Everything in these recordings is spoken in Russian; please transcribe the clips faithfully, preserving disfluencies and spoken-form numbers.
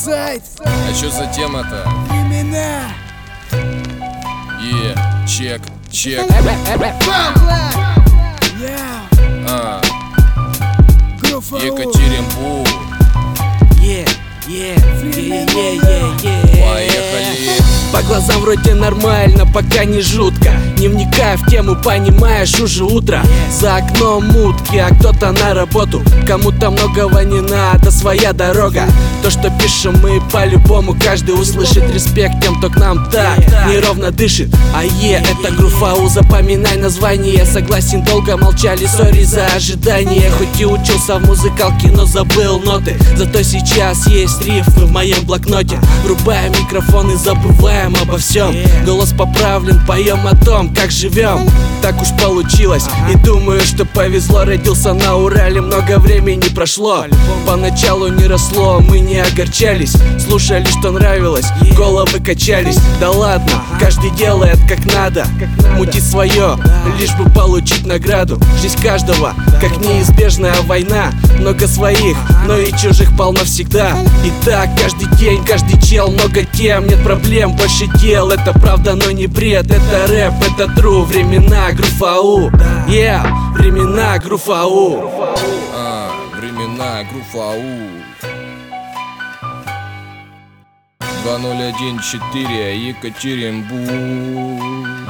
Саутсайд. А чё за тема-то? Времена. Е, чек, чек. А, Екатеринбург. Yeah, yeah, yeah, yeah, yeah, yeah. Поехали. По глазам вроде нормально, пока не жутко. Не вникая в тему, понимаешь, уже утро. За окном мутки, а кто-то на работу. Кому-то многого не надо, своя дорога. То, что пишем мы по-любому, каждый услышит. Респект тем, кто к нам так неровно дышит. А е, это Груфау, запоминай название. Согласен, долго молчали, сори за ожидание. Хоть и учился в музыкалке, но забыл ноты. Зато сейчас есть рифмы в моем блокноте. Врубаем микрофон и забываем обо всем. Голос поправлен, поем о том, как живем. Так уж получилось, и думаю, что повезло. Родился на Урале, много времени прошло. Поначалу не росло, мы не огорчались. Слушали, что нравилось, головы качались. Да ладно, каждый делает как надо. Мутить свое, лишь бы получить награду. Жизнь каждого, как неизбежная война. Много своих, но и чужих полно всегда. И так каждый день, каждый чел, много тем. Нет проблем, больше дел. Это правда, но не бред. Это рэп, это true. Времена Груфау. Yeah, времена Груфау. А, времена Груфау. два ноль один четыре, Екатеринбург.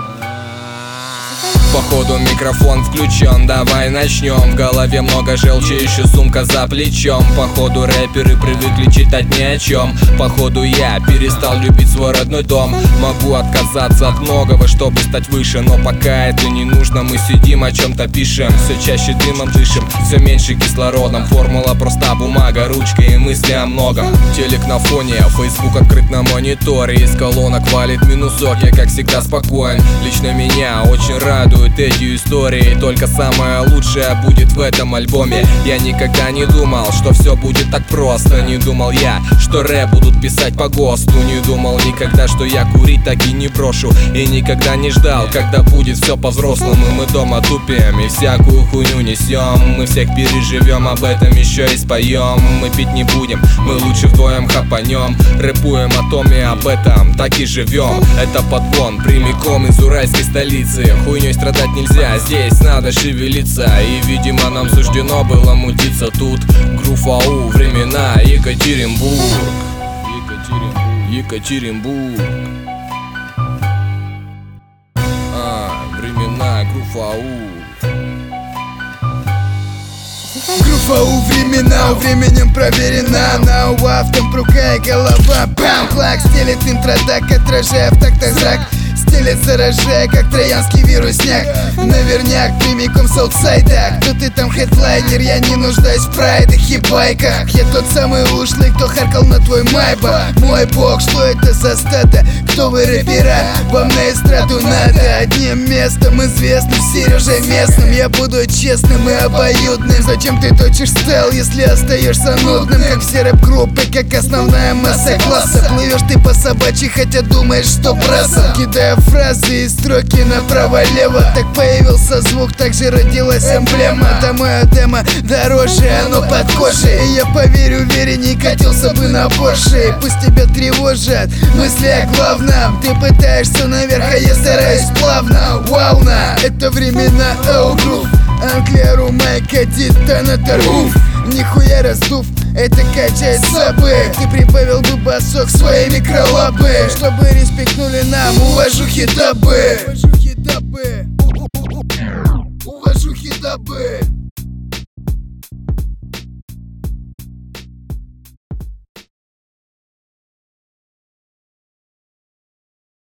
Походу микрофон включен, давай начнем. В голове много желчи, еще сумка за плечом. Походу рэперы привыкли читать ни о чем. Походу я перестал любить свой родной дом. Могу отказаться от многого, чтобы стать выше, но пока это не нужно. Мы сидим, о чем-то пишем, все чаще дымом дышим, все меньше кислородом. Формула проста, бумага, ручка и мысли о многом. Телек на фоне, фейсбук открыт на мониторе. Из колонок валит минусок, я как всегда спокоен. Лично меня очень радует эти истории. Только самое лучшее будет в этом альбоме. Я никогда не думал, что все будет так просто. Не думал я, что рэп будут писать по ГОСТу. Не думал никогда, что я курить так и не брошу. И никогда не ждал, когда будет все по-взрослому. Мы дома тупим и всякую хуйню несем. Мы всех переживем, об этом еще и споем. Мы пить не будем, мы лучше вдвоем хапанем. Рэпуем о том и об этом, так и живем. Это подгон прямиком из уральской столицы. Хуйней страдать нельзя, здесь надо шевелиться. И, видимо, нам суждено было мутиться тут. Груфау, времена Екатеринбург. Екатеринбург, Екатеринбург. А, времена Груфау. Груфау, времена, временем проверена. На уавтом рука и голова. Бам, клак, стелит интродак, отражая в тактах зрак. Стелет, заражая, как троянский вирусняк. Наверняк, прямиком с аутсайда. Кто ты там, хедлайнер? Я не нуждаюсь в прайдах и байках. Я тот самый ушлый, кто харкал на твой майба. Мой бог, что это за стадо? Кто вы, рэпера? Вам на эстраду надо. Одним местом известным, Сережей местным. Я буду честным и обоюдным. Зачем ты точишь стайл, если остаешься нудным? Как все рэп-группы, как основная масса класса. Плывешь ты по собачьи, хотя думаешь, что бросом. Кидая фразы и строки направо-лево. Так появился звук, так же родилась эмблема. Это мое демо дороже, оно под кожей. И я, поверь, уверенней катился бы на Порше. Пусть тебя тревожат мысли о главном. Ты пытаешься наверх, а я стараюсь плавно. Вауна, это времена Элгрув. Англия, Румайка, детонатор, уф. Нихуя раздув, это качает сабы. Ты прибавил бы басок своей микролабы, чтобы респектнули нам уважухи дабы.